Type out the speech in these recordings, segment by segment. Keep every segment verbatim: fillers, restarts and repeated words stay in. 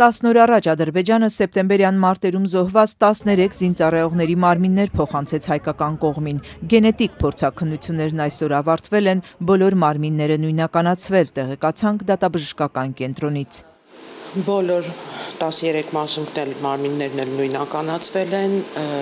տասն օր առաջ Ադրբեջանը սեպտեմբերյան մարտերում զոհված տասներեք զինծառայողների մարմիններ փոխանցեց հայկական կողմին։ Գենետիկ փորձաքննություններն այսօր ավարտվել են, բոլոր մարմինները նույնականացվել, տեղեկացանք դատաբժշկական կենտրոնից։ Բոլոր տասներեք մասունքներ մարմիններն էլ նույնականացվել են,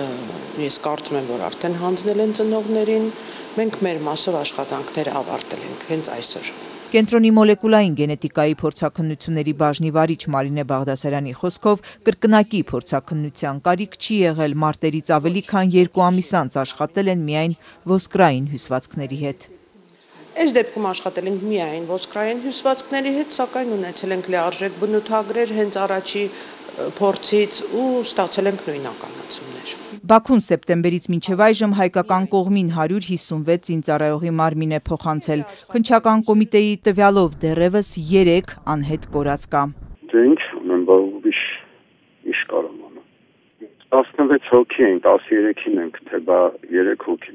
ես կարծում եմ, որ արդեն հանձնել են ծնողներին, մենք մեր մասով աշխատանքները ավարտել ենք հենց այսօր։ Կենտրոնի մոլեկուլային գենետիկայի փորձաքննությունների բաժնի վարիչ Մարինե Բաղդասարյանի խոսքով կրկնակի փորձաքննության կարիք չի եղել, մարտերից ավելի քան երկու ամիս անց աշխատել են միայն ոսկրային հյուսվածքների հետ։ Այս դեպքում աշխատել ենք միայն ոսկրային հյուսվածքների հետ, սակայն ունեցել ենք լիարժեք բնութագրեր հենց առաջի փորձից ու ստացել ենք նույնականացումներ։ Բաքուն սեպտեմբերից մինչև այժմ հայկական կողմին հարյուր հիսունվեց զինծառայողի մարմին է փոխանցել։ Քննչական կոմիտեի տվյալով դեռևս երեք անհետ կորած կա։ Դե ինչ ունեմ, բա ուրիշ ինչ կարող եմ։ տասնվեց հոգի են, տասներեքին ենք, թե բա երեք հոգի։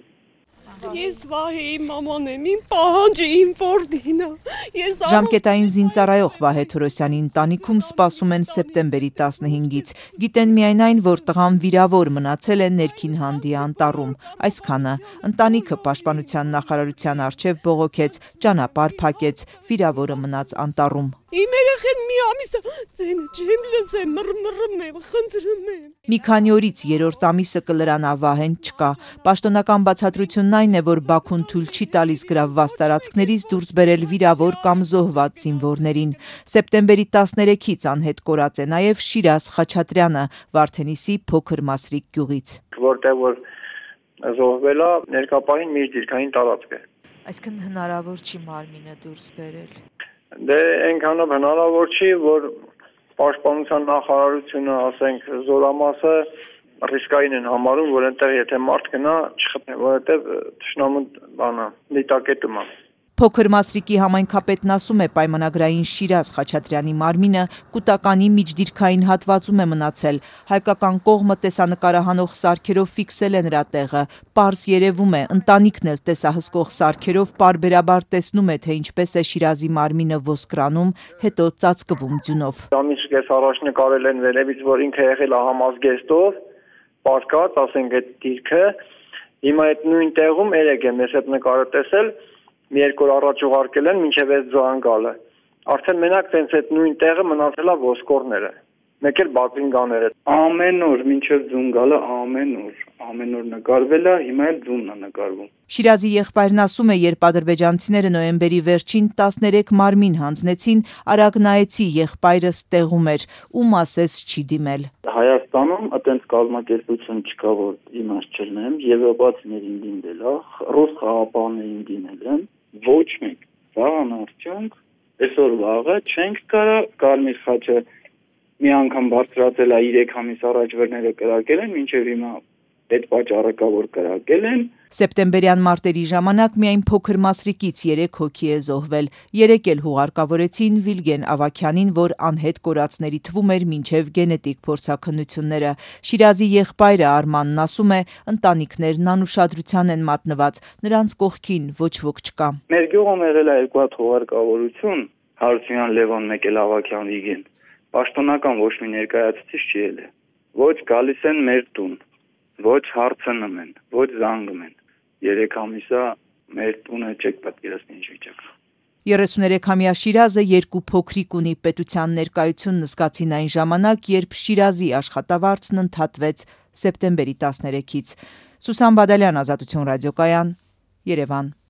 Ես Վահեի մաման եմ, իմ պահանջը իմ որդին է։ Ժամկետային զինծառայող Վահե Թորոսյանի ընտանիքում սպասում են սեպտեմբերի տասնհինգից։ Գիտեն միայն այն, որ տղան վիրավոր մնացել է ներքին հանդի անտառում։ Այսքանը ընտանիքը պաշտպանության նախարարության առջև բողոքեց, ճանապարհ փակեց, վիրավորը մնաց անտառում։ Իմ երեխեն մի ամիսը ձենը չեմ լսեմ, մռմռում եմ, խնդրում եմ։ Մի քանի օրից երրորդ ամիսը կլրանա, Վահեն չկա։ Պաշտոնական բացատրությունն այն է, որ Բաքուն թույլ չի տալիս գրավված տարածքներից դուրս բերել վիրավոր կամ զոհված զինվորներին։ Սեպտեմբերի տասներեքից անհետ կորած է նաև Շիրազ Խաչատրյանը, Վարդենիսի Փոքր Մասրիկ գյուղից։ Որտեղ որ զոհվել է, ներկապահին միջդիրքային տարածք է։ Այսինքն հնարավոր չի մարմինը դուրս բերել։ Դե այնքանով հնարավոր չի, որ պաշտպանության նախարարությունը, ասենք, զորամասը ռիսկային են համարում, որ այնտեղ եթե մարդ գնա, չխփեն, որովհետև թշնամու բանը դիտակետում է։ Փոքր Մասրիկի համայնքապետն ասում է, պայմանագրային Շիրազ Խաչատրյանի մարմինը կուտականի միջդիրքային հատվածում է մնացել։ Հայկական կողմը տեսանկարահանող սարքերով ֆիքսել է նրա տեղը։ Պարզ երևում է, ընտանիքն էլ տեսահսկող սարքերով պարբերաբար տեսնում է, թե ինչպես է Շիրազի մարմինը ոսկրանում, հետո ծածկվում ձյունով։ Ամիս կես առաջ նկարել են վերևից, որ ինքը եղել է համազգեստով, պարկած, ասենք, այդ դիրքը։ Հիմա այդ նույն տեղում երեք եմ ես այդ նկարը տեսել, մի երկու օր առաջ ուղարկել են մինչև այս զանգալը։ Արդեն մենակ տենց այդ նույն տեղը մնացել է ոսկորները, մեկ էլ բատինգաները։ Ամեն օր մինչև զանգալը ամեն օր, ամեն օր նկարվել է, հիմա էլ ձունն է նկարվում։ Շիրազի եղբայրն ասում է, երբ ադրբեջանցիները նոյեմբերի վերջին տասներեք մարմին հանձնեցին, արագ նայեցի, եղբայրս տեղում էր, ում ասես չի դիմել։ Հայաստանում այդպես կազմակերպություն չկա, որ իմաստ չլինեմ, եվրոպացիներին դիմել է, ռուս խաղապահներին դիմել են, ոչ մեկ։ Վաղան արդյունք, այսօր վաղը չենք կարա Կարմիր խաչը մի անգամ բարձրացել է երեք ամիս առաջ վերները կրակել են, մինչև հիմա այդ պատճառը կա, որ կրակել են։ Սեպտեմբերյան մարտերի ժամանակ միայն Փոքր Մասրիկից երեք հոգի է զոհվել։ Երեք էլ հուղարկավորեցին Վիլգեն Ավագյանին, որ անհետ կորածների թվում էր մինչև գենետիկ փորձաքննությունները։ Շիրազի եղբայրը Արմանն ասում է, ընտանիքներն անուշադրության են մատնված, նրանց կողքին ոչ ոք չկա։ Մեր գյուղում եղել է երկու հատ հուղարկավորություն, Հարությունյան Լևոն, մեկ էլ Ավագյան Վիգեն։ Պաշտոնական ոչ մի ներկայացուցիչ չի ելել։ Ոչ գալիս են մեր տուն, ոչ հարցնում են, ոչ զանգում են։ Երեք ամիսա մեր տունը չեք պատկերացնի ինչ վիճակ է։ երեսուներեքամյա Շիրազը երկու փոքրիկ ունի, պետության ներկայությունն զգացին այն ժամանակ, երբ Շիրազի աշխատավարձն ընդհատվեց սեպտեմբերի տասներեքից։ Սուսան Բադալյան, Ազատություն ռադիոկայան, Երևան։